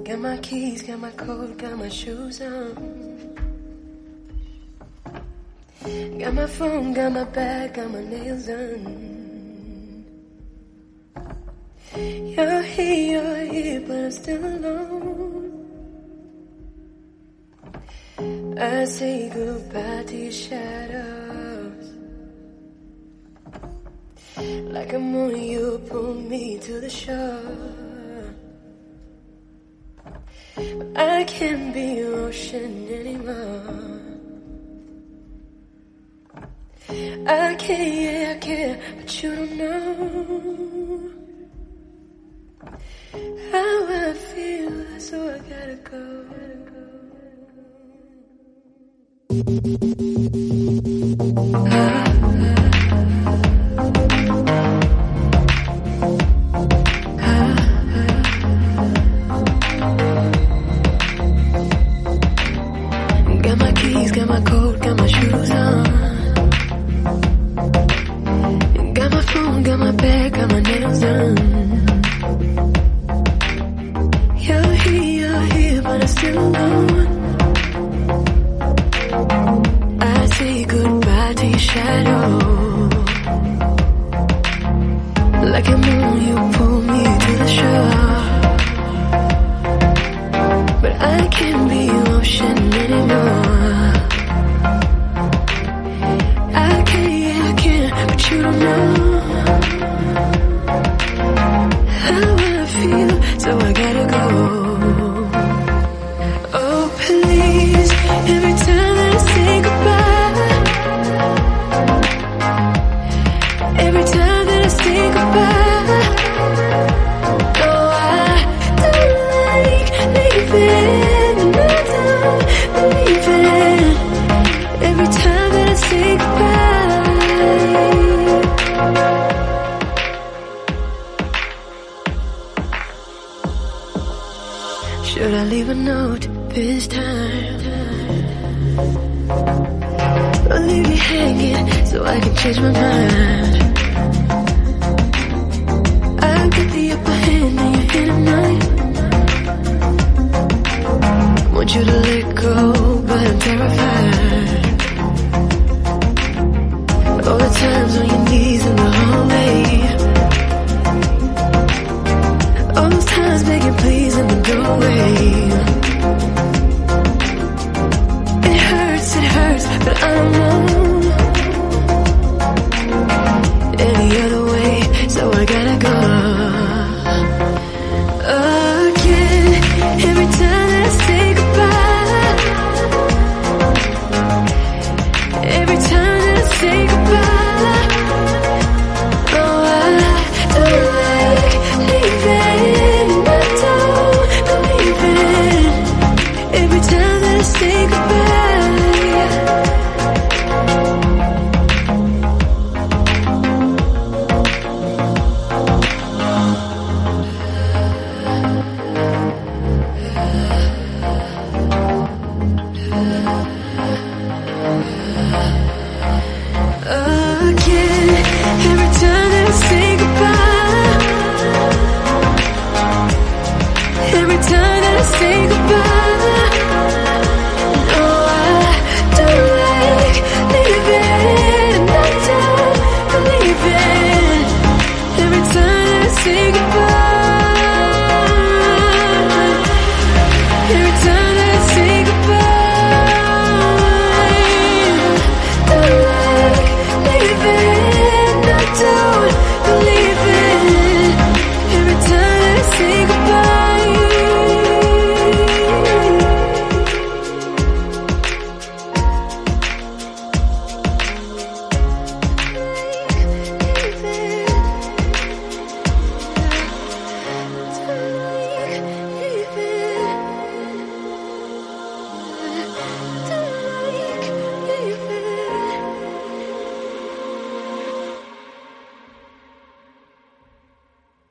Got my keys, got my coat, got my shoes on. Got my phone, got my bag, got my nails done. You're here, but I'm still alone. I say goodbye to your shadows. Like a moon, you pull me to the shore. But I can't be your ocean anymore. I care, but you don't know how I feel, so I gotta go. Got my keys, got my coat, got my shoes on. Got my phone, got my bag, got my nails done. You're here, but I'm still alone. I say goodbye to your shadow. Like a moon, you pull me to the shore. But I can't be your ocean anymore. I can't, but you don't know how I feel, so I gotta go. Oh please, every time that I say goodbye, every time that I say goodbye, oh I don't like leaving, and I don't believe it. Every time that I say goodbye, should I leave a note this time? Or leave you hanging so I can change my mind? I've got the upper hand and you're here tonight. Want you to let go, but I'm terrified. All the times on your knees in the hallway, all those times begging please in the doorway. It hurts, but I don't know any other way, so I gotta go. Again, every time that I say goodbye, every time that I say goodbye, oh I don't like leaving, I don't believe it. Every time that I say goodbye, again, every time that I say goodbye, every time that I say goodbye, no, I don't like leaving, and I don't believe it. Every time that I say goodbye.